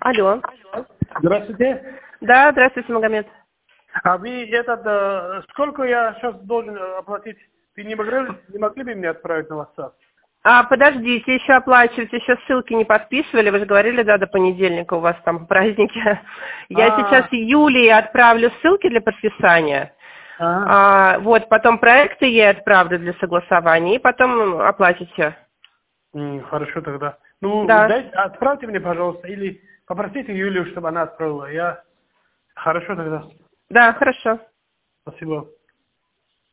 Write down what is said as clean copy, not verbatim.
Алло. Здравствуйте. Да, здравствуйте, Магомед. А вы сколько я сейчас должен оплатить? Вы не могли бы мне отправить на WhatsApp? Подождите, еще оплачивать, еще ссылки не подписывали. Вы же говорили, да, до понедельника у вас там праздники. Я сейчас Юлии отправлю ссылки для подписания. Вот, потом проекты ей отправлю для согласования, и потом оплатите. Хорошо тогда. Ну, Да. отправьте мне, пожалуйста, или попросите Юлию, чтобы она отправила. Хорошо тогда. Да, хорошо. Спасибо.